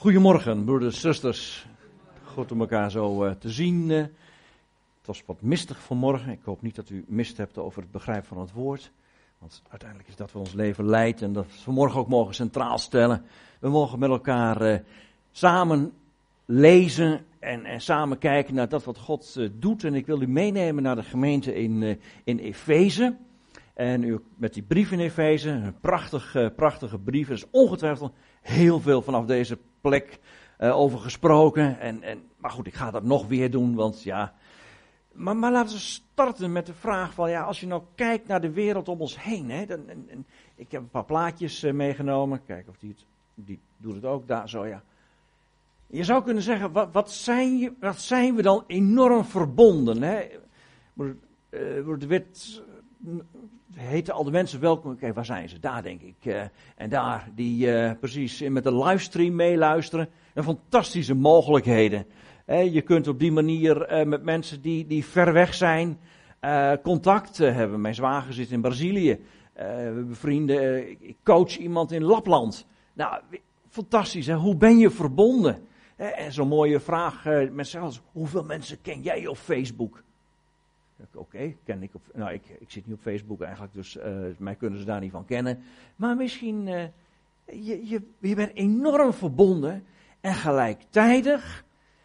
Goedemorgen, broeders en zusters. Goed om elkaar zo te zien. Het was wat mistig vanmorgen. Ik hoop niet dat u mist hebt over het begrijpen van het woord. Want uiteindelijk is dat wat ons leven leidt en dat we vanmorgen ook mogen centraal stellen. We mogen met elkaar samen lezen en samen kijken naar dat wat God doet. En ik wil u meenemen naar de gemeente in Efeze. En u met die brief in Efeze, een prachtige brief. Er is ongetwijfeld heel veel vanaf deze plek over gesproken. Maar goed, ik ga dat nog weer doen, want ja. Maar laten we starten met de vraag van, ja, als je nou kijkt naar de wereld om ons heen. Hè, ik heb een paar plaatjes meegenomen. Kijk of die doet het ook, daar zo, ja. Je zou kunnen zeggen, wat zijn we dan enorm verbonden, hè? De wet heten al de mensen welkom. Oké, waar zijn ze? Daar denk ik. En daar, die precies met de livestream meeluisteren. En fantastische mogelijkheden. Je kunt op die manier met mensen die ver weg zijn contact hebben. Mijn zwager zit in Brazilië. We hebben vrienden. Ik coach iemand in Lapland. Nou, fantastisch, hè? Hoe ben je verbonden? En zo'n mooie vraag. Mensen zeggen, hoeveel mensen ken jij op Facebook? Oké, ken ik op. Nou, ik zit niet op Facebook eigenlijk, dus mij kunnen ze daar niet van kennen. Maar misschien, je bent enorm verbonden. En gelijktijdig,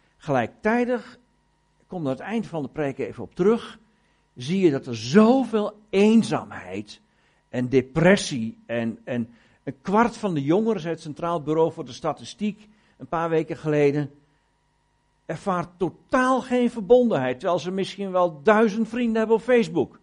kom er aan het eind van de preek even op terug. Zie je dat er zoveel eenzaamheid en depressie en een kwart van de jongeren, zei het Centraal Bureau voor de Statistiek een paar weken geleden, ervaart totaal geen verbondenheid, terwijl ze misschien wel 1000 vrienden hebben op Facebook.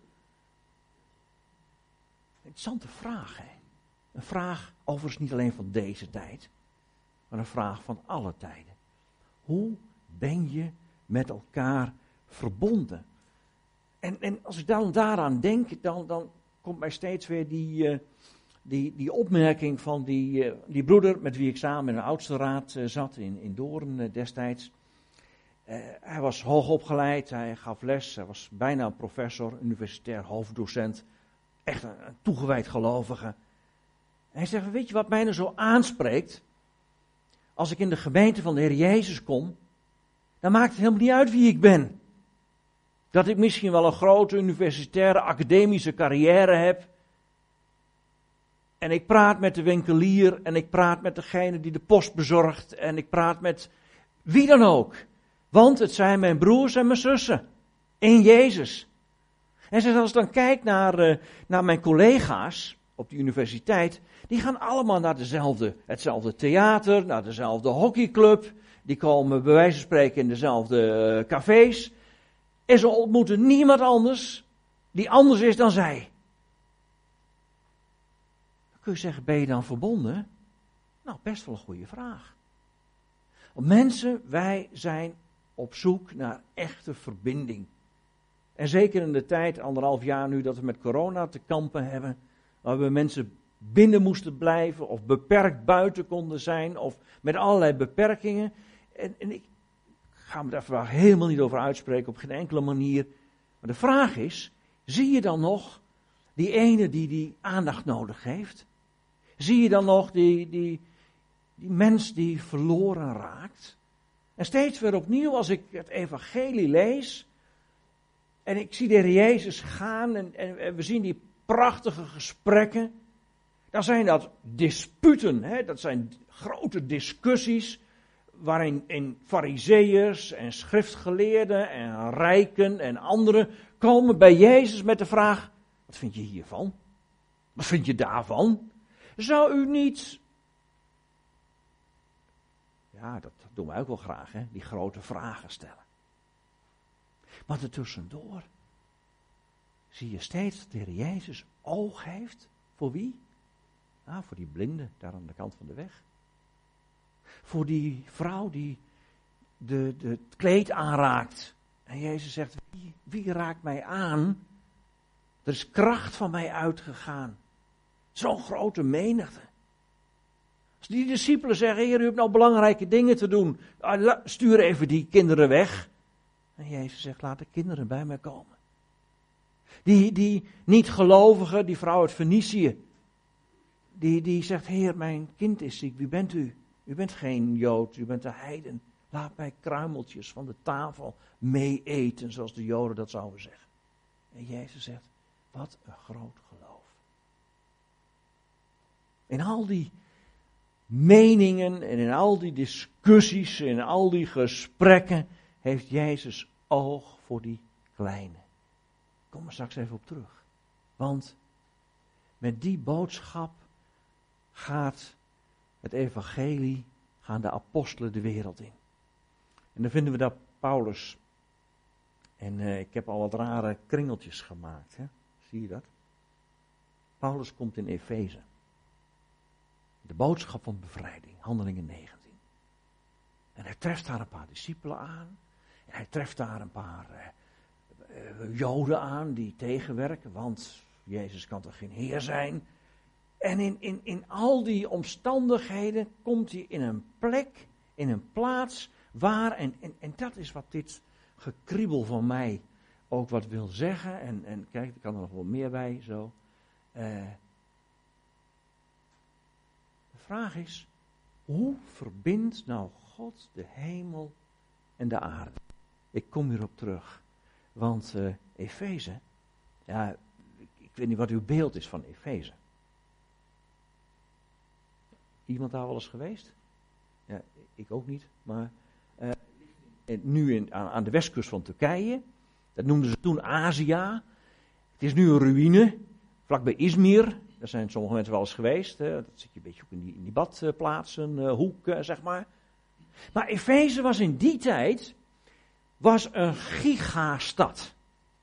Interessante vraag, hè? Een vraag overigens niet alleen van deze tijd, maar een vraag van alle tijden. Hoe ben je met elkaar verbonden? En als ik dan daaraan denk, dan komt mij steeds weer die opmerking van die broeder met wie ik samen in de oudste raad zat in Doorn destijds. Hij was hoogopgeleid, hij gaf les, hij was bijna een professor, universitair hoofddocent. Echt een toegewijd gelovige. En hij zegt, weet je wat mij nou zo aanspreekt? Als ik in de gemeente van de Heer Jezus kom, dan maakt het helemaal niet uit wie ik ben. Dat ik misschien wel een grote universitaire academische carrière heb. En ik praat met de winkelier en ik praat met degene die de post bezorgt en ik praat met wie dan ook. Want het zijn mijn broers en mijn zussen in Jezus. En als ik dan kijk naar mijn collega's op de universiteit, die gaan allemaal naar hetzelfde theater, naar dezelfde hockeyclub. Die komen bij wijze van spreken in dezelfde cafés. En ze ontmoeten niemand anders die anders is dan zij. Dan kun je zeggen, ben je dan verbonden? Nou, best wel een goede vraag. Want mensen, wij zijn op zoek naar echte verbinding. En zeker in de tijd, 1,5 jaar nu, dat we met corona te kampen hebben, waar we mensen binnen moesten blijven, of beperkt buiten konden zijn, of met allerlei beperkingen. En ik ga me daar vandaag helemaal niet over uitspreken, op geen enkele manier. Maar de vraag is, zie je dan nog die ene die aandacht nodig heeft? Zie je dan nog die mens die verloren raakt? En steeds weer opnieuw, als ik het evangelie lees, en ik zie de Heer Jezus gaan, en we zien die prachtige gesprekken, dan zijn dat disputen, hè? Dat zijn grote discussies, waarin farizeeërs en schriftgeleerden en rijken en anderen komen bij Jezus met de vraag, wat vind je hiervan? Wat vind je daarvan? Zou u niet... Ja, dat doen wij ook wel graag, hè? Die grote vragen stellen. Maar ertussendoor zie je steeds dat de Heer Jezus oog heeft. Voor wie? Nou, voor die blinde daar aan de kant van de weg. Voor die vrouw die het kleed aanraakt. En Jezus zegt, wie raakt mij aan? Er is kracht van mij uitgegaan. Zo'n grote menigte. Als die discipelen zeggen, Heer, u hebt nou belangrijke dingen te doen. Stuur even die kinderen weg. En Jezus zegt, laat de kinderen bij mij komen. Die niet-gelovigen, die vrouw uit Fenicië. Die zegt, Heer, mijn kind is ziek, wie bent u? U bent geen Jood, u bent een heiden. Laat mij kruimeltjes van de tafel mee eten, zoals de Joden dat zouden zeggen. En Jezus zegt, wat een groot geloof. In al die meningen en in al die discussies en in al die gesprekken heeft Jezus oog voor die kleine. Ik kom er straks even op terug. Want met die boodschap gaat het evangelie, gaan de apostelen de wereld in. En dan vinden we dat Paulus, en ik heb al wat rare kringeltjes gemaakt, hè? Zie je dat? Paulus komt in Efeze. De boodschap van bevrijding, Handelingen 19. En hij treft daar een paar discipelen aan. En hij treft daar een paar Joden aan die tegenwerken, want Jezus kan toch geen Heer zijn. En in al die omstandigheden komt hij in een plek, in een plaats waar, en dat is wat dit gekriebel van mij ook wat wil zeggen. En kijk, er kan er nog wel meer bij zo. De vraag is, hoe verbindt nou God de hemel en de aarde? Ik kom hierop terug. Want Efeze, ja, ik weet niet wat uw beeld is van Efeze. Iemand daar wel eens geweest? Ja, ik ook niet, maar nu aan de westkust van Turkije. Dat noemden ze toen Azië. Het is nu een ruïne, vlakbij Izmir. Daar zijn sommige mensen wel eens geweest. Dat zit je een beetje ook in die badplaatsen, hoek, zeg maar. Maar Efeze was in die tijd een gigastad.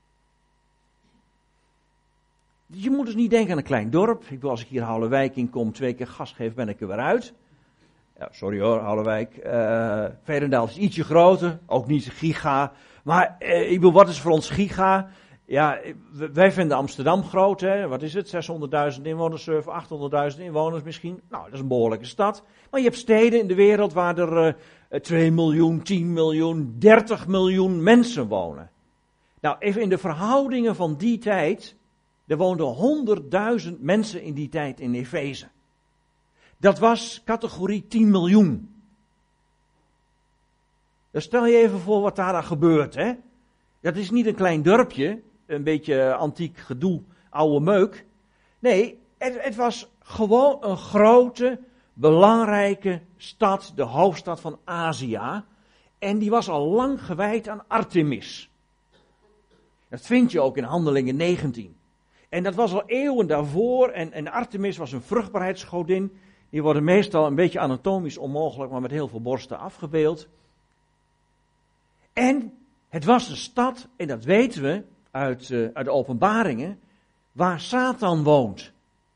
Je moet dus niet denken aan een klein dorp. Ik bedoel, als ik hier Houwelwijk in kom, 2 keer gas geef, ben ik er weer uit. Ja, sorry hoor, Houwelwijk. Veenendaal is ietsje groter, ook niet giga. Maar ik bedoel, wat is voor ons giga? Ja, wij vinden Amsterdam groot, hè. Wat is het? 600.000 inwoners, 800.000 inwoners misschien. Nou, dat is een behoorlijke stad. Maar je hebt steden in de wereld waar er 2 miljoen, 10 miljoen, 30 miljoen mensen wonen. Nou, even in de verhoudingen van die tijd. Er woonden 100.000 mensen in die tijd in Efeze. Dat was categorie 10 miljoen. Dan stel je even voor wat daar gebeurt, hè. Dat is niet een klein dorpje, een beetje antiek gedoe, oude meuk. Nee, het was gewoon een grote, belangrijke stad, de hoofdstad van Azië. En die was al lang gewijd aan Artemis. Dat vind je ook in Handelingen 19. En dat was al eeuwen daarvoor. En Artemis was een vruchtbaarheidsgodin. Die worden meestal een beetje anatomisch onmogelijk, maar met heel veel borsten afgebeeld. En het was een stad, en dat weten we uit de openbaringen, waar Satan woont.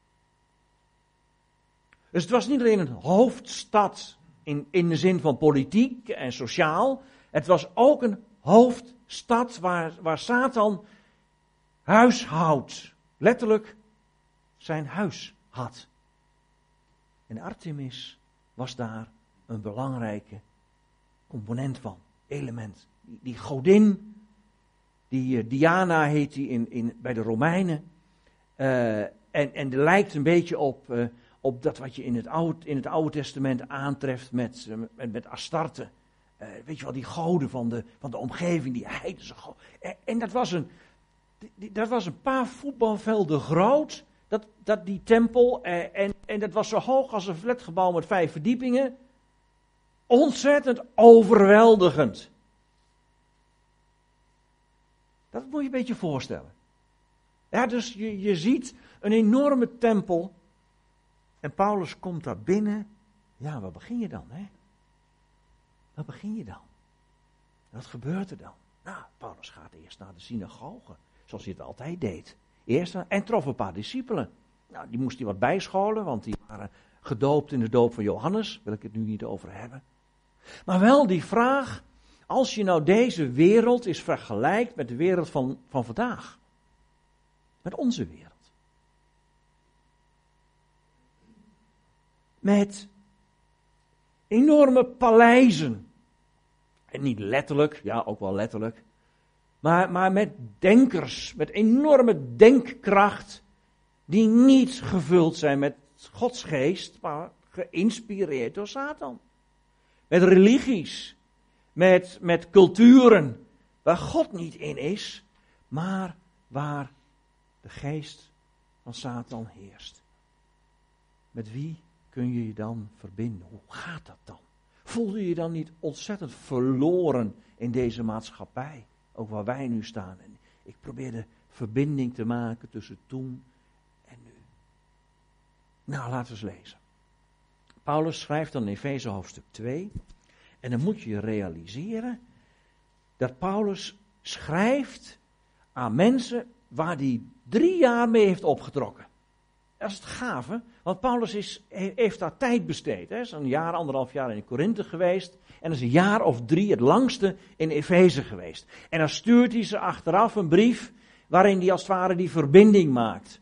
Dus het was niet alleen een hoofdstad in de zin van politiek en sociaal. Het was ook een hoofdstad waar Satan huishoudt. Letterlijk zijn huis had. En Artemis was daar een belangrijke component van, element. Die godin, die Diana heet die bij de Romeinen. En die lijkt een beetje op dat wat je in het Oude Testament aantreft met Astarte. Weet je wel, die goden van de omgeving, die heidense goden. En dat was een paar voetbalvelden groot, die tempel. En dat was zo hoog als een flatgebouw met 5 verdiepingen. Ontzettend overweldigend. Dat moet je een beetje voorstellen. Ja, dus je ziet een enorme tempel. En Paulus komt daar binnen. Ja, waar begin je dan, hè? Waar begin je dan? Wat gebeurt er dan? Nou, Paulus gaat eerst naar de synagoge. Zoals hij het altijd deed. En trof een paar discipelen. Nou, die moest hij wat bijscholen, want die waren gedoopt in de doop van Johannes. Wil ik het nu niet over hebben. Maar wel die vraag, als je nou deze wereld eens vergelijkt met de wereld van vandaag. Met onze wereld. Met enorme paleizen. En niet letterlijk, ja ook wel letterlijk. Maar met denkers, met enorme denkkracht. Die niet gevuld zijn met Gods geest, maar geïnspireerd door Satan. Met religies, met culturen waar God niet in is, maar waar de geest van Satan heerst. Met wie kun je je dan verbinden? Hoe gaat dat dan? Voel je je dan niet ontzettend verloren in deze maatschappij? Ook waar wij nu staan. En ik probeer de verbinding te maken tussen toen en nu. Nou, laten we eens lezen. Paulus schrijft dan in Efeze hoofdstuk 2. En dan moet je realiseren dat Paulus schrijft aan mensen waar hij 3 jaar mee heeft opgetrokken. Dat is het gave, want Paulus heeft daar tijd besteed. Hij is een jaar, 1,5 jaar in Korinthe geweest. En is een jaar of 3 het langste in Efeze geweest. En dan stuurt hij ze achteraf een brief waarin hij als het ware die verbinding maakt.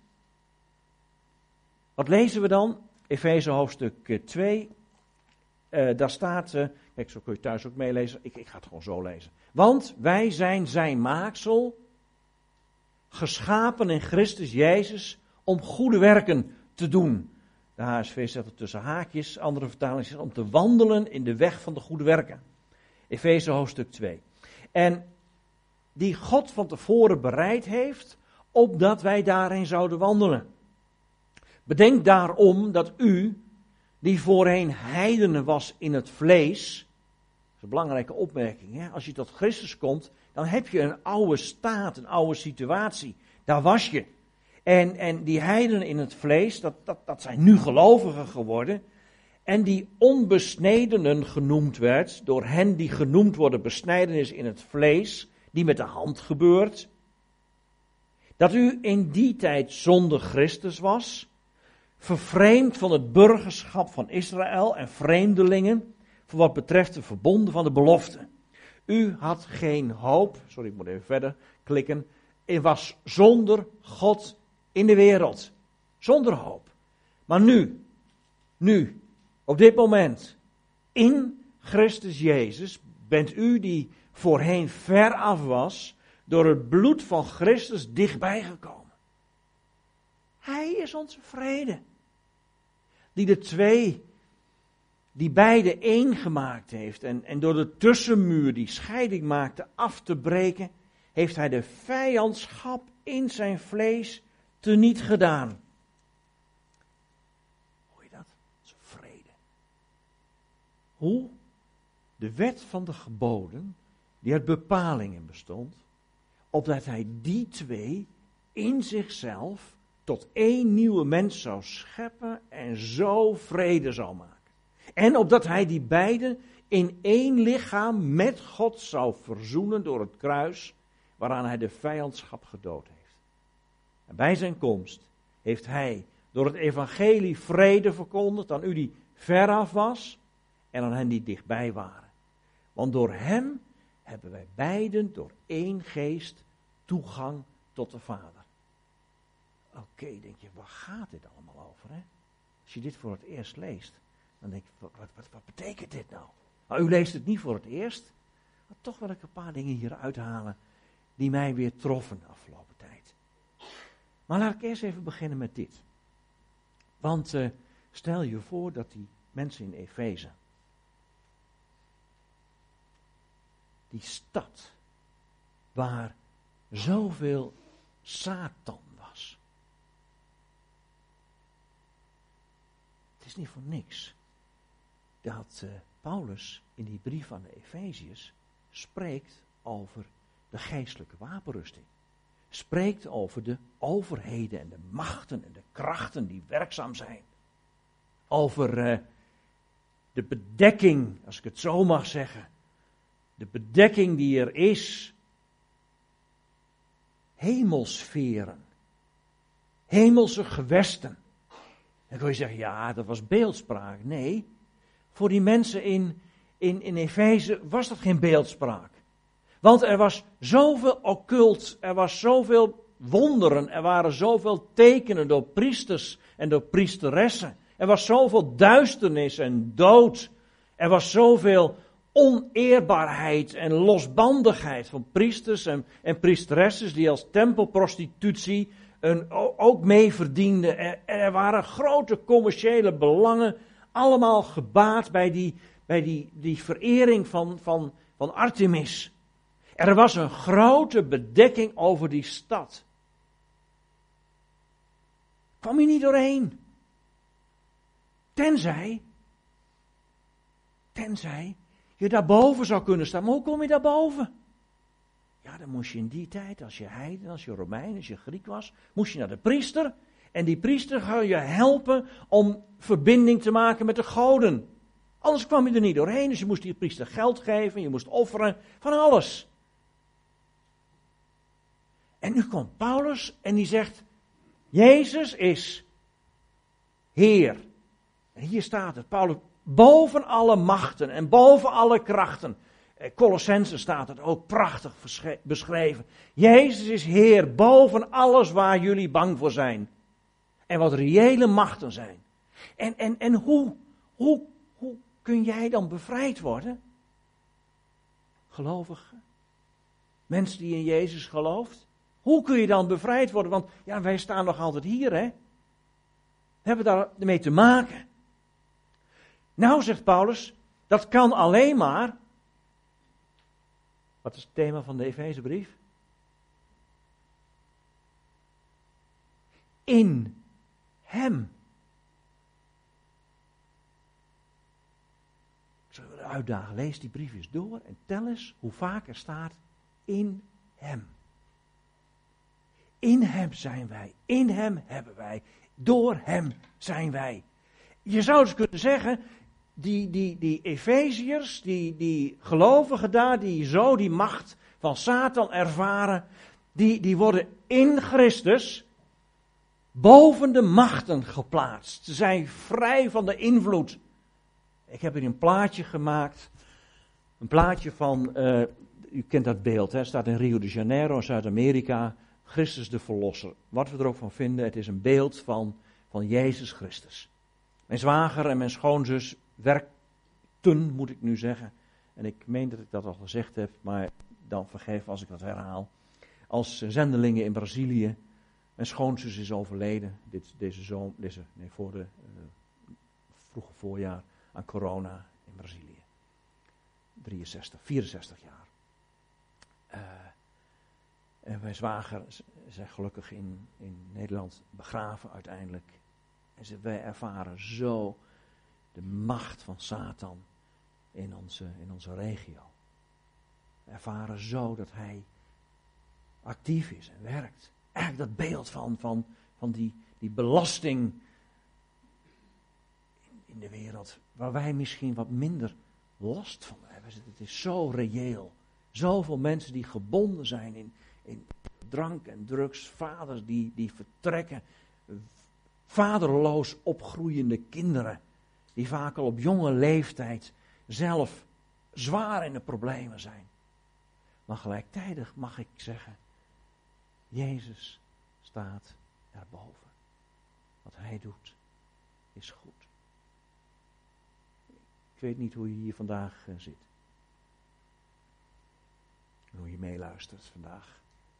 Wat lezen we dan? Efeze hoofdstuk 2. Daar staat, kijk, zo kun je thuis ook meelezen. Ik ga het gewoon zo lezen. Want wij zijn zijn maaksel, geschapen in Christus Jezus, om goede werken te doen. De HSV zet het tussen haakjes, andere vertalingen zeggen om te wandelen in de weg van de goede werken. Efeze hoofdstuk 2. En die God van tevoren bereid heeft, opdat wij daarin zouden wandelen. Bedenk daarom dat u, die voorheen heidenen was in het vlees, dat is een belangrijke opmerking, hè? Als je tot Christus komt, dan heb je een oude staat, een oude situatie. Daar was je. En die heidenen in het vlees, dat zijn nu gelovigen geworden. En die onbesnedenen genoemd werd, door hen die genoemd worden besnijdenis in het vlees, die met de hand gebeurt. Dat u in die tijd zonder Christus was, vervreemd van het burgerschap van Israël en vreemdelingen, voor wat betreft de verbonden van de belofte. U had geen hoop, ik moet even verder klikken, u was zonder God in de wereld. Zonder hoop. Maar nu, op dit moment, in Christus Jezus, bent u die voorheen ver af was, door het bloed van Christus dichtbij gekomen. Hij is onze vrede. Die beide één gemaakt heeft. En door de tussenmuur die scheiding maakte af te breken, heeft hij de vijandschap in zijn vlees teniet gedaan. Hoor je dat? Dat is vrede. Hoe? De wet van de geboden, die uit bepalingen bestond, opdat hij die 2 in zichzelf tot 1 nieuwe mens zou scheppen en zo vrede zou maken. En opdat hij die beiden in 1 lichaam met God zou verzoenen door het kruis, waaraan hij de vijandschap gedood heeft. En bij zijn komst heeft hij door het evangelie vrede verkondigd aan u die veraf was en aan hen die dichtbij waren. Want door hem hebben wij beiden door 1 geest toegang tot de Vader. Oké, denk je, waar gaat dit allemaal over? Hè? Als je dit voor het eerst leest, dan denk je, wat betekent dit nou? Nou, u leest het niet voor het eerst, maar toch wil ik een paar dingen hier uithalen die mij weer troffen de afgelopen tijd. Maar laat ik eerst even beginnen met dit. Want stel je voor dat die mensen in Efeze, die stad waar zoveel Satan was. Het is niet voor niks dat Paulus in die brief aan de Efeziërs spreekt over de geestelijke wapenrusting. Spreekt over de overheden en de machten en de krachten die werkzaam zijn. Over de bedekking, als ik het zo mag zeggen. De bedekking die er is. Hemelsferen. Hemelse gewesten. Dan kun je zeggen, ja, dat was beeldspraak. Nee, voor die mensen in Efeze was dat geen beeldspraak. Want er was zoveel occult, er was zoveel wonderen, er waren zoveel tekenen door priesters en door priesteressen. Er was zoveel duisternis en dood. Er was zoveel oneerbaarheid en losbandigheid van priesters en priesteressen die als tempelprostitutie ook mee verdienden. Er waren grote commerciële belangen allemaal gebaat bij die verering van Artemis. Er was een grote bedekking over die stad. Kwam je niet doorheen. Tenzij je daarboven zou kunnen staan. Maar hoe kom je daarboven? Ja, dan moest je in die tijd, als je heiden, als je Romein, als je Griek was, moest je naar de priester. En die priester zou je helpen om verbinding te maken met de goden. Anders kwam je er niet doorheen, dus je moest die priester geld geven, je moest offeren, van alles. En nu komt Paulus en die zegt, Jezus is Heer. En hier staat het, Paulus, boven alle machten en boven alle krachten. Colossenzen staat het ook prachtig beschreven. Jezus is Heer boven alles waar jullie bang voor zijn. En wat reële machten zijn. En hoe kun jij dan bevrijd worden? Gelovigen? Mensen die in Jezus gelooft? Hoe kun je dan bevrijd worden? Want ja, wij staan nog altijd hier, hè? Hebben we daarmee te maken? Nou, zegt Paulus, dat kan alleen maar. Wat is het thema van de Efezebrief? In Hem. Ik zou je uitdagen, lees die brief eens door en tel eens hoe vaak er staat in Hem. In Hem zijn wij, in Hem hebben wij, door Hem zijn wij. Je zou dus kunnen zeggen, die Efeziërs, die gelovigen daar, die zo die macht van Satan ervaren, die worden in Christus boven de machten geplaatst. Ze zijn vrij van de invloed. Ik heb hier een plaatje gemaakt, een plaatje van, u kent dat beeld, hè, staat in Rio de Janeiro, Zuid-Amerika, Christus de Verlosser. Wat we er ook van vinden, het is een beeld van Jezus Christus. Mijn zwager en mijn schoonzus werkten, moet ik nu zeggen. En ik meen dat ik dat al gezegd heb, maar dan vergeef als ik dat herhaal. Als zendelingen in Brazilië. Mijn schoonzus is overleden voor de vroege voorjaar aan corona in Brazilië. 64 jaar. En mijn zwager zijn gelukkig in Nederland begraven uiteindelijk. En wij ervaren zo de macht van Satan in onze regio. We ervaren zo dat hij actief is en werkt. Eigenlijk dat beeld van die belasting in de wereld, waar wij misschien wat minder last van hebben. Het is zo reëel. Zoveel mensen die gebonden zijn in drank en drugs, vaders die vertrekken, vaderloos opgroeiende kinderen, die vaak al op jonge leeftijd zelf zwaar in de problemen zijn. Maar gelijktijdig mag ik zeggen, Jezus staat erboven. Wat hij doet, is goed. Ik weet niet hoe je hier vandaag zit. Hoe je meeluistert vandaag.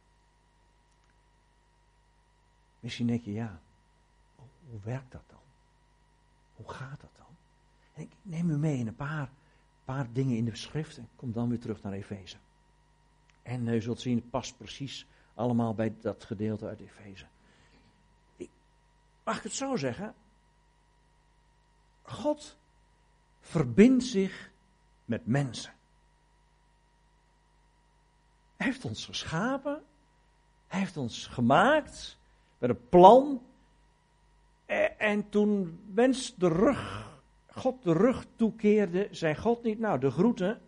Misschien denk je, ja, hoe werkt dat dan? Hoe gaat dat dan? En ik neem u mee in een paar dingen in de schrift en kom dan weer terug naar Efeze. En u zult zien, het past precies allemaal bij dat gedeelte uit Efeze. Mag ik het zo zeggen? God verbindt zich met mensen. Hij heeft ons geschapen. Hij heeft ons gemaakt met een plan. En toen God de rug toekeerde, zei God niet, nou de groeten,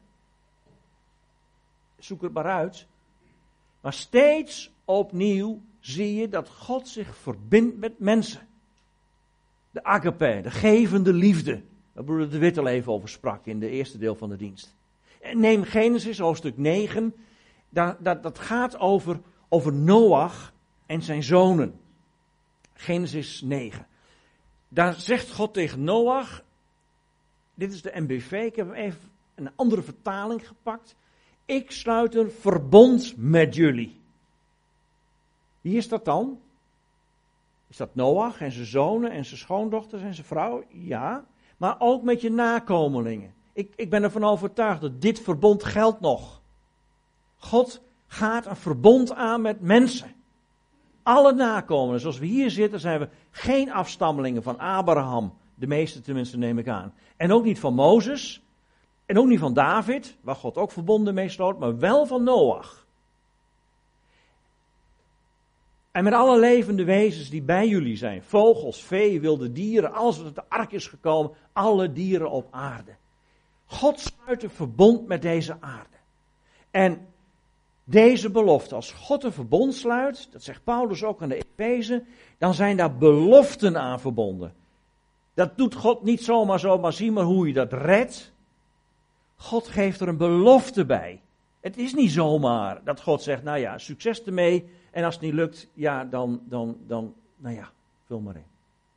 zoek het maar uit. Maar steeds opnieuw zie je dat God zich verbindt met mensen. De agape, de gevende liefde. Waar broeder De Wit al even over sprak in de eerste deel van de dienst. En neem Genesis hoofdstuk 9. Dat gaat over Noach en zijn zonen. Genesis 9. Daar zegt God tegen Noach. Dit is de NBV. Ik heb even een andere vertaling gepakt. Ik sluit een verbond met jullie. Wie is dat dan? Is dat Noach en zijn zonen en zijn schoondochters en zijn vrouw? Ja. maar ook met je nakomelingen. Ik ben ervan overtuigd dat dit verbond geldt nog. God gaat een verbond aan met mensen. Alle nakomelingen, zoals we hier zitten, zijn we geen afstammelingen van Abraham. De meeste tenminste, neem ik aan. En ook niet van Mozes. En ook niet van David, waar God ook verbonden mee sloot, maar wel van Noach. En met alle levende wezens die bij jullie zijn. Vogels, vee, wilde dieren, alles wat uit de ark is gekomen. Alle dieren op aarde. God sluit een verbond met deze aarde. En deze belofte, als God een verbond sluit, dat zegt Paulus ook aan de Efezen, dan zijn daar beloften aan verbonden. Dat doet God niet zomaar zien maar hoe je dat redt. God geeft er een belofte bij. Het is niet zomaar dat God zegt, nou ja, succes ermee. En als het niet lukt, ja, dan nou ja, vul maar in.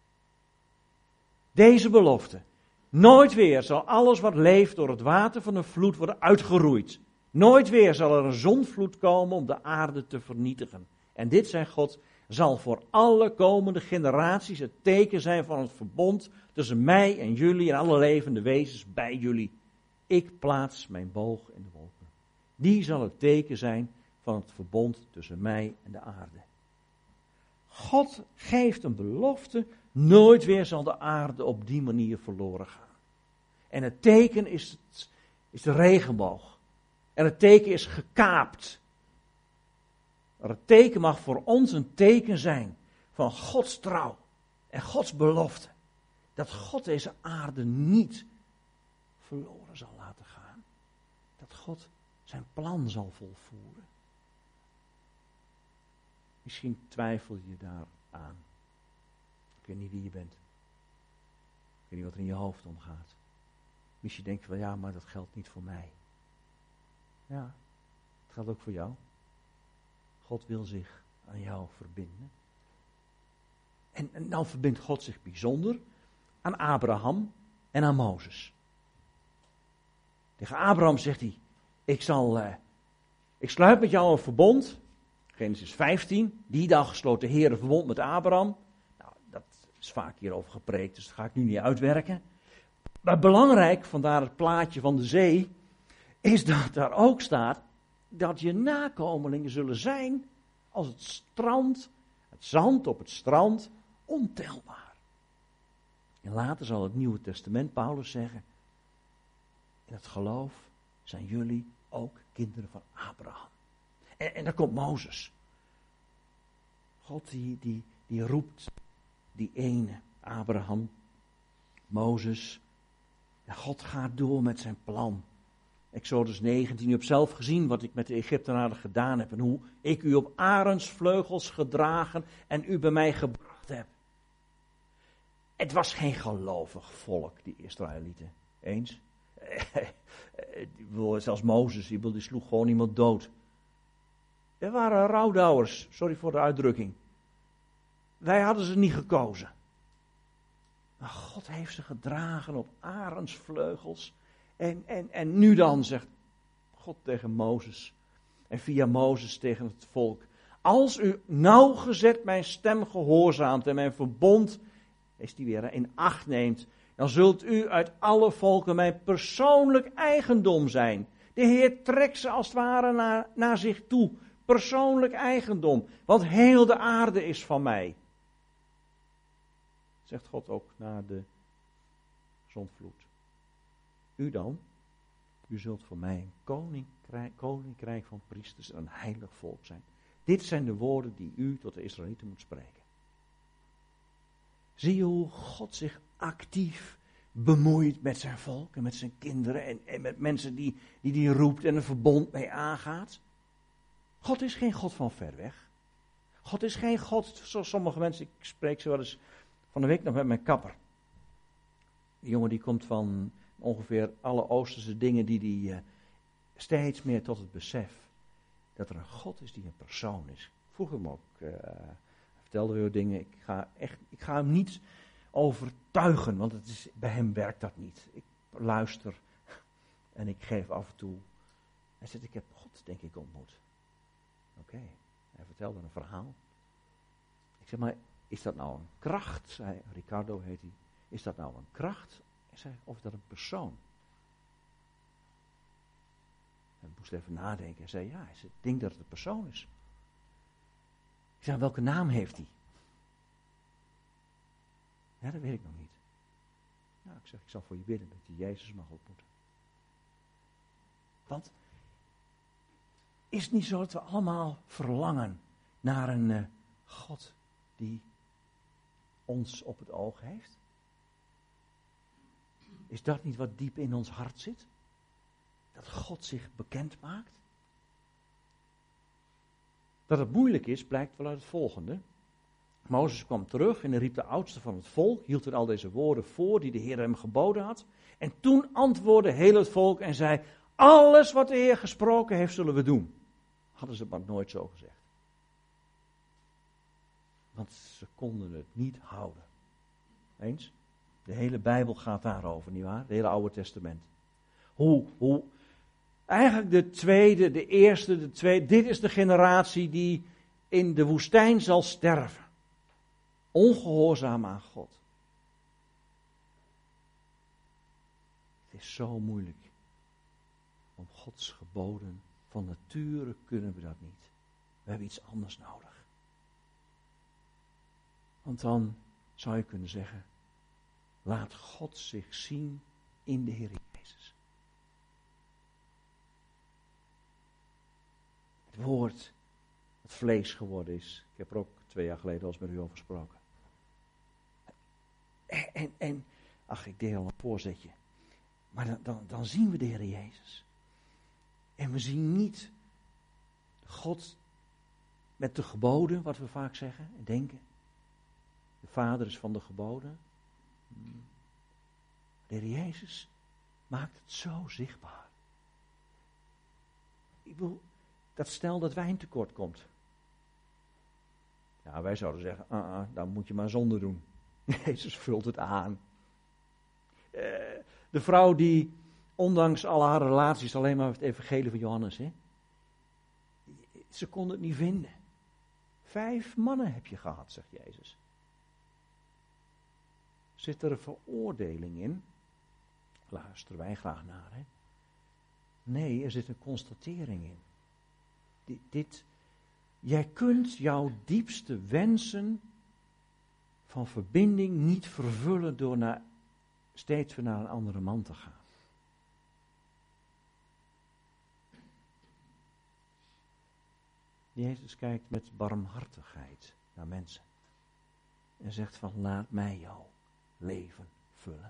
Deze belofte. Nooit weer zal alles wat leeft door het water van een vloed worden uitgeroeid. Nooit weer zal er een zondvloed komen om de aarde te vernietigen. En dit, zei God, zal voor alle komende generaties het teken zijn van het verbond tussen mij en jullie en alle levende wezens bij jullie. Ik plaats mijn boog in de wolken. Die zal het teken zijn van het verbond tussen mij en de aarde. God geeft een belofte, nooit weer zal de aarde op die manier verloren gaan. En het teken is de regenboog. En het teken is gekaapt. Maar het teken mag voor ons een teken zijn van Gods trouw en Gods belofte. Dat God deze aarde niet verloren zal laten gaan. Dat God zijn plan zal volvoeren. Misschien twijfel je daar aan. Ik weet niet wie je bent. Ik weet niet wat er in je hoofd omgaat. Misschien denk je wel, ja, maar dat geldt niet voor mij. Ja, het geldt ook voor jou. God wil zich aan jou verbinden. En dan verbindt God zich bijzonder aan Abraham en aan Mozes. Tegen Abraham zegt hij, ik sluit met jou een verbond. Genesis 15, die dag sloot de Heer een verbond met Abraham. Nou, dat is vaak hierover gepreekt, dus dat ga ik nu niet uitwerken. Maar belangrijk, vandaar het plaatje van de zee, is dat daar ook staat dat je nakomelingen zullen zijn als het strand, het zand op het strand, ontelbaar. En later zal het Nieuwe Testament Paulus zeggen, in het geloof zijn jullie ook kinderen van Abraham. En dan komt Mozes. God die roept die ene, Abraham, Mozes. En God gaat door met zijn plan. Exodus 19, u hebt zelf gezien wat ik met de Egyptenaren gedaan heb. En hoe ik u op arendsvleugels gedragen en u bij mij gebracht heb. Het was geen gelovig volk, die Israëlieten. Eens? Zelfs Mozes, die sloeg gewoon iemand dood. Er waren rouwdouwers, sorry voor de uitdrukking. Wij hadden ze niet gekozen. Maar God heeft ze gedragen op arendsvleugels. En nu dan, zegt God tegen Mozes. En via Mozes tegen het volk. Als u nauwgezet mijn stem gehoorzaamt en mijn verbond, is die weer in acht neemt, dan zult u uit alle volken mijn persoonlijk eigendom zijn. De Heer trekt ze als het ware naar zich toe. Persoonlijk eigendom. Want heel de aarde is van mij. Zegt God ook na de zondvloed. U dan, u zult voor mij een koninkrijk van priesters en een heilig volk zijn. Dit zijn de woorden die u tot de Israëlieten moet spreken. Zie je hoe God zich actief bemoeit met zijn volk en met zijn kinderen en met mensen die roept en een verbond mee aangaat? God is geen God van ver weg. God is geen God zoals sommige mensen, ik spreek zo wel eens van de week nog met mijn kapper. Die jongen die komt van ongeveer alle Oosterse dingen die steeds meer tot het besef dat er een God is die een persoon is. Ik vroeg hem ook, vertelde weer dingen, ik ga hem niet overtuigen, want bij hem werkt dat niet. Ik luister en ik geef af en toe. Hij zegt, ik heb God denk ik ontmoet. Oké, hij vertelde een verhaal. Ik zeg, maar is dat nou een kracht? Zei Ricardo heet hij. Is dat nou een kracht? Ik zei, of is dat een persoon? En ik moest even nadenken. Hij zei, ja, ik denk dat het een persoon is. Ik zei, welke naam heeft hij? Ja, dat weet ik nog niet. Nou, ik zeg, ik zal voor je bidden dat je Jezus mag ontmoeten. Want is het niet zo dat we allemaal verlangen naar een God die ons op het oog heeft? Is dat niet wat diep in ons hart zit? Dat God zich bekend maakt? Dat het moeilijk is, blijkt wel uit het volgende. Mozes kwam terug en hij riep de oudste van het volk, hield er al deze woorden voor die de Heer hem geboden had. En toen antwoordde heel het volk en zei, alles wat de Heer gesproken heeft zullen we doen. Hadden ze het maar nooit zo gezegd. Want ze konden het niet houden. Eens? De hele Bijbel gaat daarover, nietwaar? Het hele Oude Testament. Eigenlijk de tweede, de eerste, de tweede. Dit is de generatie die in de woestijn zal sterven. Ongehoorzaam aan God. Het is zo moeilijk om Gods geboden. Van nature kunnen we dat niet. We hebben iets anders nodig. Want dan zou je kunnen zeggen, laat God zich zien in de Heer Jezus. Het woord dat vlees geworden is. Ik heb er ook 2 jaar geleden al eens met u over gesproken. Ik deed al een voorzetje. Maar dan zien we de Heer Jezus. En we zien niet God met de geboden, wat we vaak zeggen en denken. De Vader is van de geboden. De Heer Jezus maakt het zo zichtbaar. Ik bedoel, dat stel dat wijn tekort komt. Ja, wij zouden zeggen, dan moet je maar zonde doen. Jezus vult het aan. De vrouw die, ondanks al haar relaties, alleen maar het evangelie van Johannes, ze kon het niet vinden. 5 mannen heb je gehad, zegt Jezus. Zit er een veroordeling in? Luisteren wij graag naar, hè? Nee, er zit een constatering in. Jij kunt jouw diepste wensen van verbinding niet vervullen door steeds weer naar een andere man te gaan. Jezus kijkt met barmhartigheid naar mensen. En zegt van, laat mij jouw leven vullen.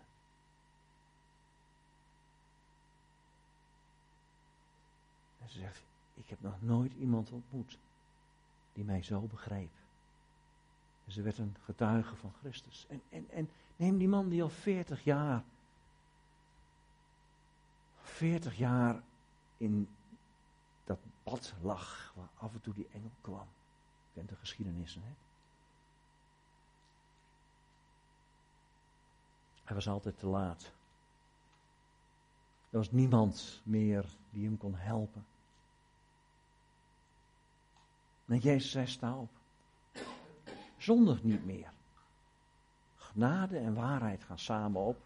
En ze zegt, ik heb nog nooit iemand ontmoet die mij zo begreep. En ze werd een getuige van Christus. En neem die man die al 40 jaar in dat bad lag, waar af en toe die engel kwam. Je kent de geschiedenissen, hè? Hij was altijd te laat. Er was niemand meer die hem kon helpen. En Jezus zei, sta op. Zondig niet meer. Genade en waarheid gaan samen op.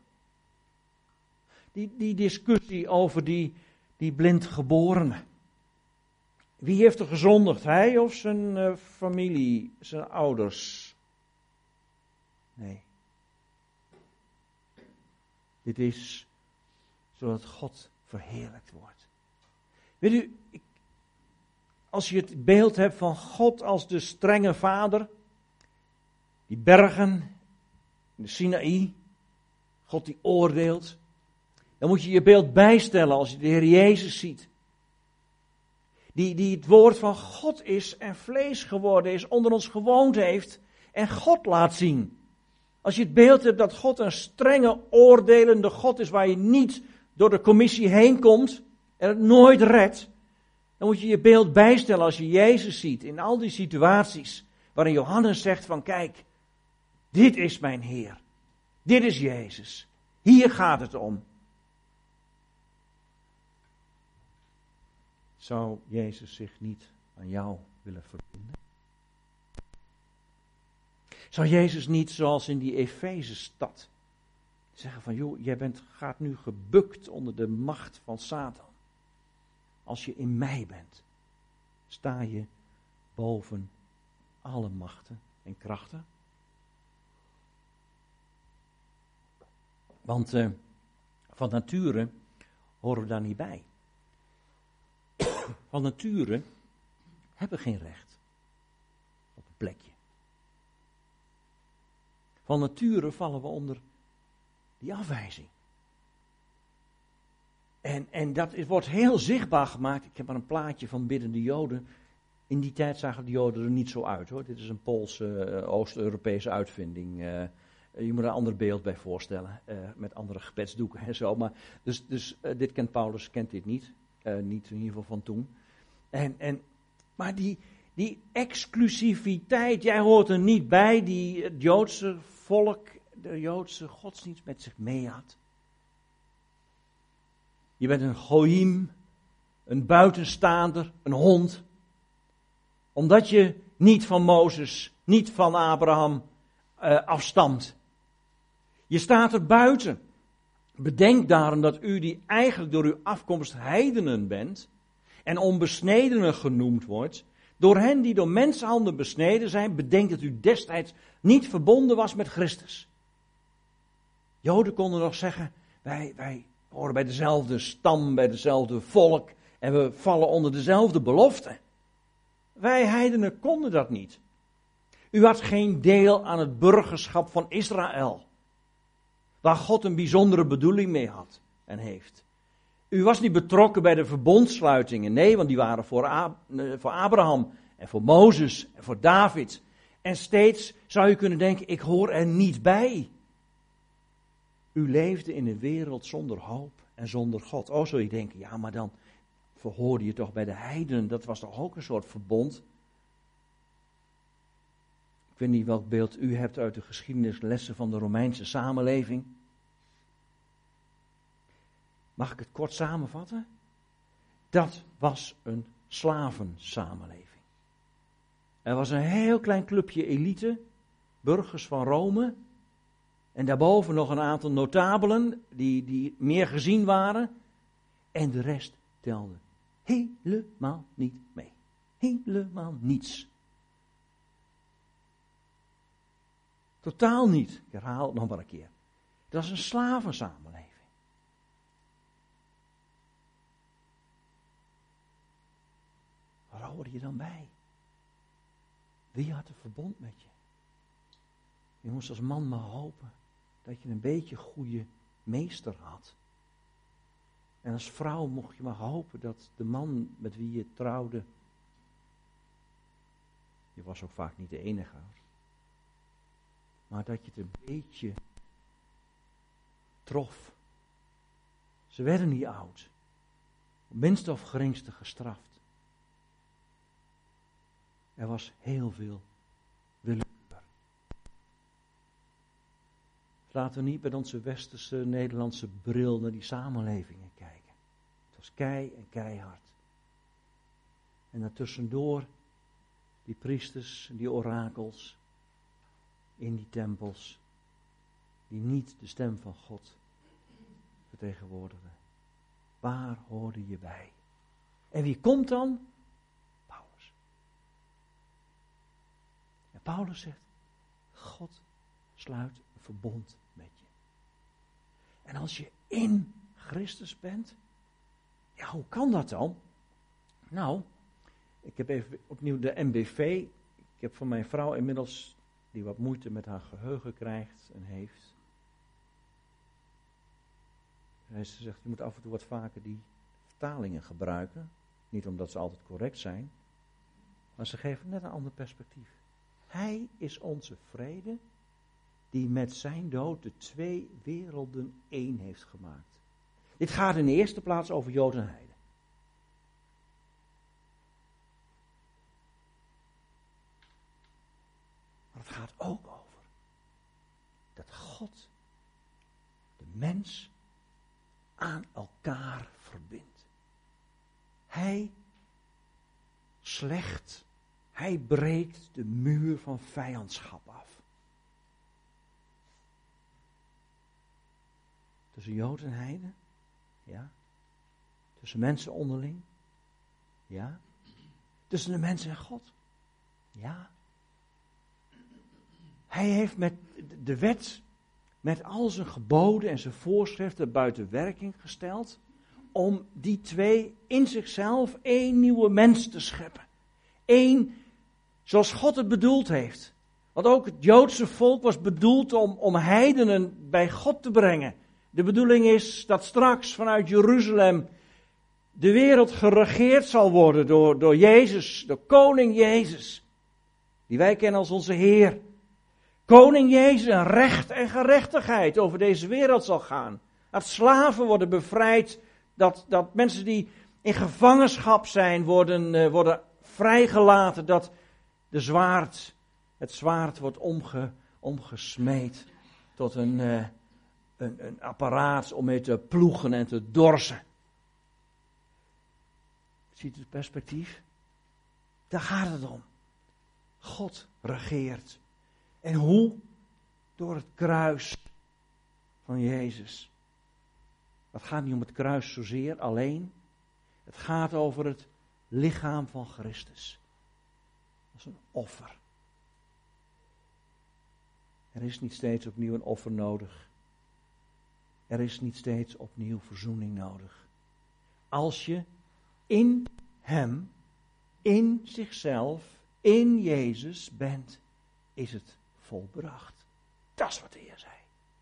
Die discussie over die blindgeborene. Wie heeft er gezondigd? Hij of zijn familie, zijn ouders? Nee. Dit is zodat God verheerlijkt wordt. Weet u, als je het beeld hebt van God als de strenge vader, die bergen, de Sinaï, God die oordeelt, dan moet je je beeld bijstellen als je de Heer Jezus ziet. Die het woord van God is en vlees geworden is, onder ons gewoond heeft en God laat zien. Als je het beeld hebt dat God een strenge, oordelende God is, waar je niet door de commissie heen komt en het nooit redt, dan moet je je beeld bijstellen als je Jezus ziet in al die situaties waarin Johannes zegt van kijk, dit is mijn Heer, dit is Jezus, hier gaat het om. Zou Jezus zich niet aan jou willen verbinden? Zou Jezus niet, zoals in die Efezestad, Zeggen van, joh, gaat nu gebukt onder de macht van Satan. Als je in mij bent, sta je boven alle machten en krachten. Want van nature horen we daar niet bij. Van nature hebben we geen recht op een plekje. Van nature vallen we onder die afwijzing. En dat wordt heel zichtbaar gemaakt. Ik heb maar een plaatje van biddende Joden. In die tijd zagen de Joden er niet zo uit, hoor. Dit is een Poolse, Oost-Europese uitvinding. Je moet er een ander beeld bij voorstellen. Met andere gebedsdoeken en zo. Maar dus dit kent Paulus, kent dit niet. Niet in ieder geval van toen. Maar die exclusiviteit, jij hoort er niet bij, die het Joodse volk, de Joodse godsdienst met zich mee had. Je bent een goïm, een buitenstaander, een hond. Omdat je niet van Mozes, niet van Abraham afstamt. Je staat er buiten. Bedenk daarom dat u die eigenlijk door uw afkomst heidenen bent en onbesnedenen genoemd wordt, door hen die door mensenhanden besneden zijn, bedenk dat u destijds niet verbonden was met Christus. Joden konden nog zeggen, wij horen bij dezelfde stam, bij dezelfde volk en we vallen onder dezelfde belofte. Wij heidenen konden dat niet. U had geen deel aan het burgerschap van Israël, waar God een bijzondere bedoeling mee had en heeft. U was niet betrokken bij de verbondsluitingen, nee, want die waren voor Abraham en voor Mozes en voor David. En steeds zou u kunnen denken, ik hoor er niet bij. U leefde in een wereld zonder hoop en zonder God. Oh, zul je denken, ja, maar dan verhoorde je toch bij de heidenen, dat was toch ook een soort verbond? Ik weet niet welk beeld u hebt uit de geschiedenislessen van de Romeinse samenleving. Mag ik het kort samenvatten? Dat was een slavensamenleving. Er was een heel klein clubje elite, burgers van Rome. En daarboven nog een aantal notabelen die meer gezien waren. En de rest telde helemaal niet mee. Helemaal niets. Totaal niet. Ik herhaal het nog maar een keer. Dat was een slavensamenleving. Waar hoorde je dan bij? Wie had een verbond met je? Je moest als man maar hopen dat je een beetje goede meester had. En als vrouw mocht je maar hopen dat de man met wie je trouwde, je was ook vaak niet de enige, maar dat je het een beetje trof. Ze werden niet oud, op minste of geringste gestraft. Er was heel veel willekeur. Laten we niet met onze westerse Nederlandse bril naar die samenlevingen kijken. Het was kei en keihard. En daartussendoor die priesters, die orakels in die tempels, die niet de stem van God vertegenwoordigen. Waar hoorde je bij? En wie komt dan? Paulus. En Paulus zegt, God sluit een verbond met je. En als je in Christus bent, ja, hoe kan dat dan? Nou, ik heb even opnieuw de MBV. Ik heb van mijn vrouw inmiddels, die wat moeite met haar geheugen krijgt en heeft. Ze zegt, je moet af en toe wat vaker die vertalingen gebruiken. Niet omdat ze altijd correct zijn, maar ze geven net een ander perspectief. Hij is onze vrede, die met zijn dood de twee werelden één heeft gemaakt. Dit gaat in de eerste plaats over Jood en Heiden. Maar het gaat ook over dat God de mens aan elkaar verbindt. Hij slecht, hij breekt de muur van vijandschap af. Tussen Jood en heiden? Ja. Tussen mensen onderling? Ja. Tussen de mens en God? Ja. Hij heeft met de wet, met al zijn geboden en zijn voorschriften buiten werking gesteld, om die twee in zichzelf één nieuwe mens te scheppen. Eén zoals God het bedoeld heeft. Want ook het Joodse volk was bedoeld om heidenen bij God te brengen. De bedoeling is dat straks vanuit Jeruzalem de wereld geregeerd zal worden door Jezus, door koning Jezus. Die wij kennen als onze Heer. Koning Jezus en recht en gerechtigheid over deze wereld zal gaan. Dat slaven worden bevrijd, dat mensen die in gevangenschap zijn worden vrijgelaten, dat het zwaard wordt omgesmeed tot een apparaat om mee te ploegen en te dorsen. Ziet u het perspectief? Daar gaat het om. God regeert. En hoe? Door het kruis van Jezus. Het gaat niet om het kruis zozeer alleen. Het gaat over het lichaam van Christus. Dat is een offer. Er is niet steeds opnieuw een offer nodig. Er is niet steeds opnieuw verzoening nodig. Als je in Hem, in zichzelf, in Jezus bent, is het volbracht. Dat is wat de Heer zei.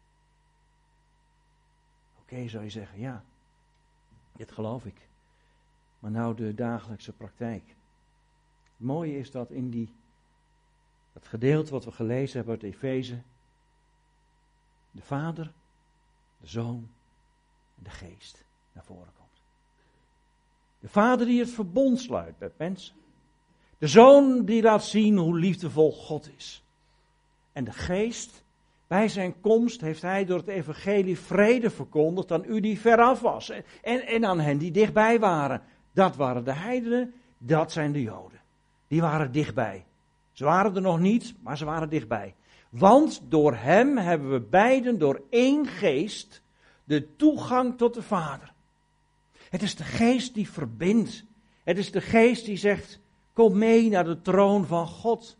Oké, zou je zeggen, ja, dit geloof ik. Maar nou de dagelijkse praktijk. Het mooie is dat in dat gedeelte wat we gelezen hebben uit Efeze, de Vader, de Zoon en de Geest naar voren komt. De Vader die het verbond sluit met mensen. De Zoon die laat zien hoe liefdevol God is. En de Geest, bij zijn komst heeft hij door het evangelie vrede verkondigd aan u die veraf was. En aan hen die dichtbij waren. Dat waren de heidenen, dat zijn de Joden. Die waren dichtbij. Ze waren er nog niet, maar ze waren dichtbij. Want door hem hebben we beiden door één geest de toegang tot de Vader. Het is de geest die verbindt. Het is de geest die zegt, kom mee naar de troon van God.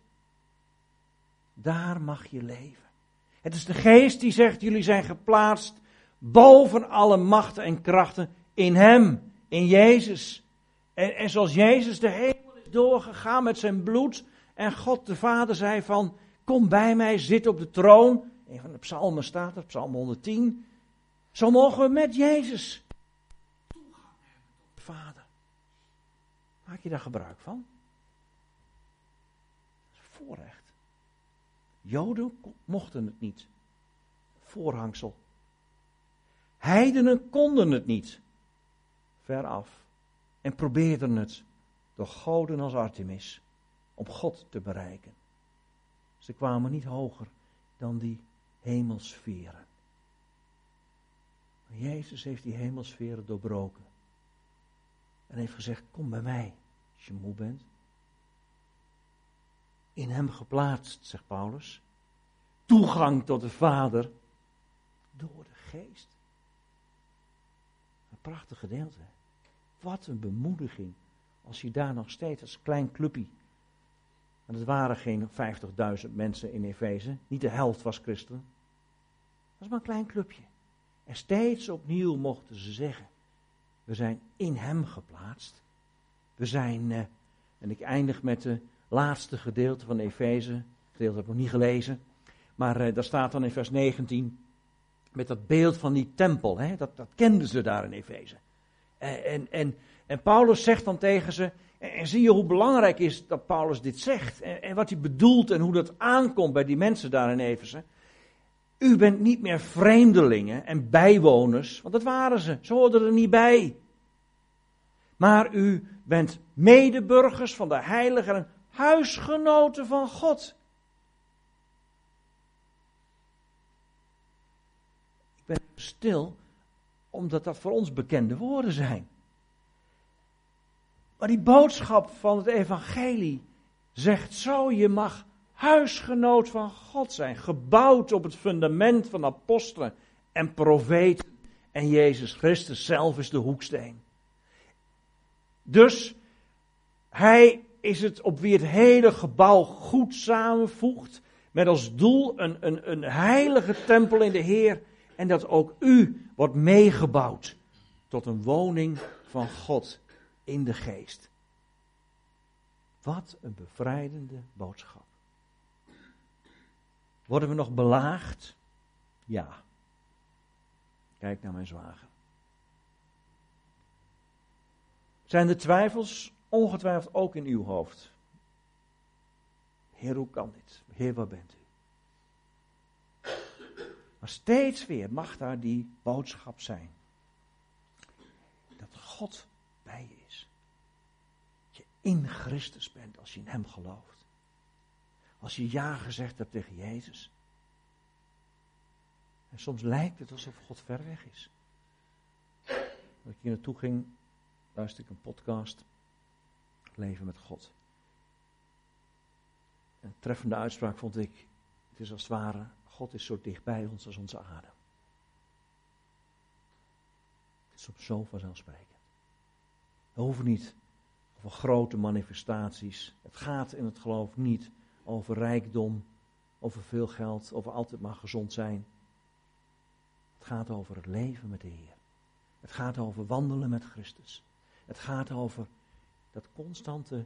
Daar mag je leven. Het is de geest die zegt, jullie zijn geplaatst boven alle machten en krachten in hem, in Jezus. En zoals Jezus de hemel is doorgegaan met zijn bloed en God de Vader zei van, kom bij mij, zit op de troon. Een van de psalmen staat er, psalm 110. Zo mogen we met Jezus toegang hebben tot de Vader. Maak je daar gebruik van? Dat is een voorrecht. Joden mochten het niet. Voorhangsel. Heidenen konden het niet. Veraf. En probeerden het door goden als Artemis om God te bereiken. Ze kwamen niet hoger dan die hemelsferen. Maar Jezus heeft die hemelsferen doorbroken. En heeft gezegd, kom bij mij als je moe bent. In hem geplaatst, zegt Paulus. Toegang tot de Vader door de Geest. Een prachtig gedeelte. Wat een bemoediging als je daar nog steeds als klein clubje. En het waren geen 50.000 mensen in Efeze. Niet de helft was christen. Dat was maar een klein clubje. En steeds opnieuw mochten ze zeggen. We zijn in hem geplaatst. We zijn, en ik eindig met de laatste gedeelte van Efeze. Het gedeelte heb ik nog niet gelezen. Maar daar staat dan in vers 19. Met dat beeld van die tempel. Hè, dat kenden ze daar in Efeze. En Paulus zegt dan tegen ze. En zie je hoe belangrijk is dat Paulus dit zegt. En wat hij bedoelt en hoe dat aankomt bij die mensen daar in Efeze. U bent niet meer vreemdelingen en bijwoners. Want dat waren ze. Ze hoorden er niet bij. Maar u bent medeburgers van de heiligen en huisgenoten van God. Ik ben stil, omdat dat voor ons bekende woorden zijn. Maar die boodschap van het evangelie zegt zo, je mag huisgenoot van God zijn. Gebouwd op het fundament van apostelen en profeten. En Jezus Christus zelf is de hoeksteen. Dus hij is het op wie het hele gebouw goed samenvoegt. Met als doel een heilige tempel in de Heer. En dat ook u wordt meegebouwd tot een woning van God in de geest. Wat een bevrijdende boodschap. Worden we nog belaagd? Ja. Kijk naar mijn zwager. Zijn er twijfels? Ongetwijfeld ook in uw hoofd. Heer, hoe kan dit? Heer, waar bent u? Maar steeds weer mag daar die boodschap zijn. Dat God bij je is. Dat je in Christus bent als je in hem gelooft. Als je ja gezegd hebt tegen Jezus. En soms lijkt het alsof God ver weg is. Toen ik hier naartoe ging, luisterde ik een podcast. Leven met God. Een treffende uitspraak vond ik. Het is als het ware, God is zo dicht bij ons als onze adem. Het is op zo vanzelfsprekend. We hoeven niet over grote manifestaties. Het gaat in het geloof niet over rijkdom, over veel geld, over altijd maar gezond zijn. Het gaat over het leven met de Heer. Het gaat over wandelen met Christus. Het gaat over dat constante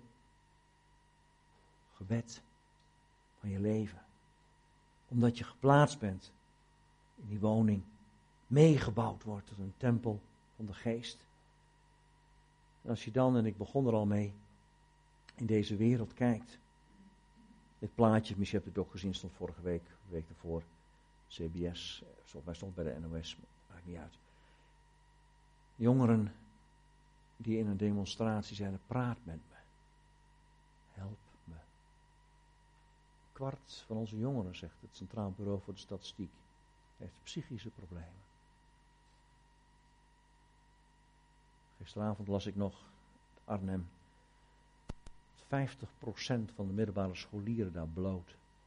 gebed van je leven. Omdat je geplaatst bent in die woning. Meegebouwd wordt tot een tempel van de geest. En als je dan, en ik begon er al mee, in deze wereld kijkt. Dit plaatje, misschien heb je het ook gezien, stond vorige week, de week ervoor. CBS, mij stond bij de NOS, maakt niet uit. Jongeren die in een demonstratie zeiden, praat met me. Help me. Een kwart van onze jongeren, zegt het Centraal Bureau voor de Statistiek, heeft psychische problemen. Gisteravond las ik nog, Arnhem, 50% van de middelbare scholieren daar bloot.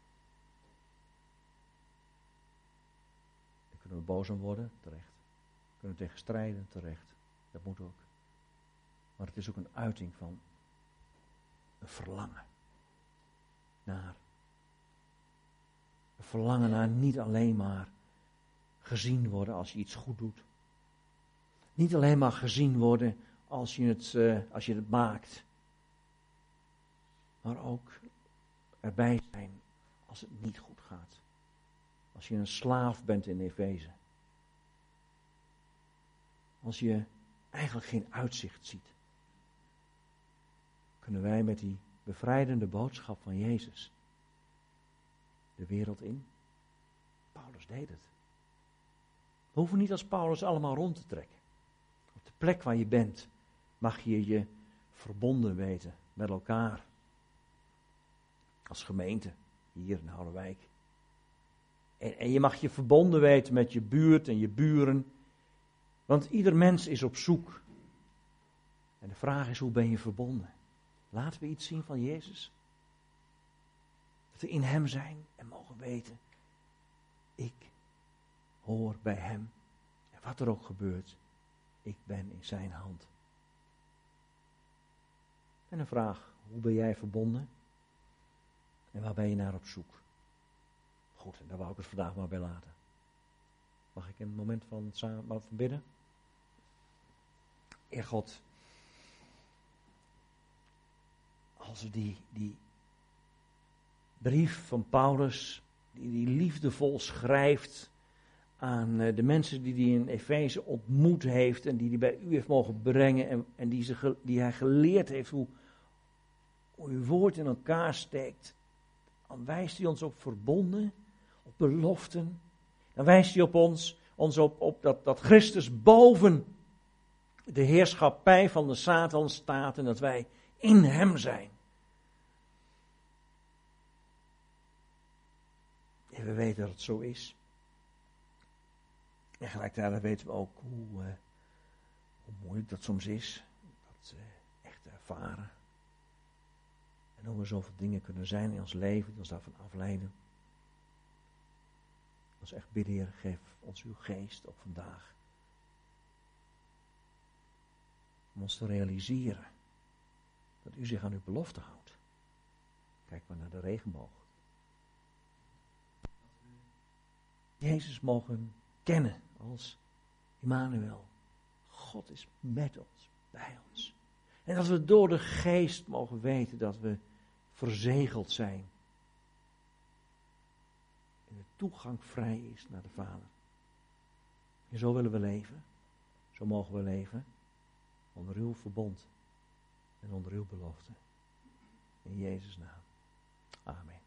Daar kunnen we boos om worden, terecht. Daar kunnen we tegen strijden, terecht. Dat moet ook. Maar het is ook een uiting van een verlangen naar. Een verlangen naar niet alleen maar gezien worden als je iets goed doet. Niet alleen maar gezien worden als je het maakt. Maar ook erbij zijn als het niet goed gaat. Als je een slaaf bent in Efeze. Als je eigenlijk geen uitzicht ziet. Kunnen wij met die bevrijdende boodschap van Jezus de wereld in? Paulus deed het. We hoeven niet als Paulus allemaal rond te trekken. Op de plek waar je bent mag je je verbonden weten met elkaar. Als gemeente, hier in Harderwijk. En je mag je verbonden weten met je buurt en je buren. Want ieder mens is op zoek. En de vraag is, hoe ben je verbonden? Laten we iets zien van Jezus. Dat we in hem zijn en mogen weten. Ik hoor bij hem. En wat er ook gebeurt, ik ben in zijn hand. En een vraag, hoe ben jij verbonden? En waar ben je naar op zoek? Goed, en daar wou ik het vandaag maar bij laten. Mag ik een moment van bidden? Heer God, als we die brief van Paulus, die liefdevol schrijft aan de mensen die hij in Efeze ontmoet heeft en die hij bij u heeft mogen brengen en die hij geleerd heeft hoe uw woord in elkaar steekt, dan wijst hij ons op verbonden, op beloften. Dan wijst hij op ons op dat Christus boven de heerschappij van de Satan staat en dat wij in hem zijn. En we weten dat het zo is. En gelijkertijd weten we ook hoe moeilijk dat soms is. Dat echt te ervaren. En hoe er zoveel dingen kunnen zijn in ons leven die ons daarvan afleiden. Ons echt bidden, Heer, geef ons uw geest ook vandaag. Om ons te realiseren dat u zich aan uw belofte houdt. Kijk maar naar de regenboog. Jezus mogen kennen als Immanuel. God is met ons, bij ons. En dat we door de geest mogen weten dat we verzegeld zijn. En de toegang vrij is naar de Vader. En zo willen we leven. Zo mogen we leven. Onder uw verbond. En onder uw belofte. In Jezus' naam. Amen.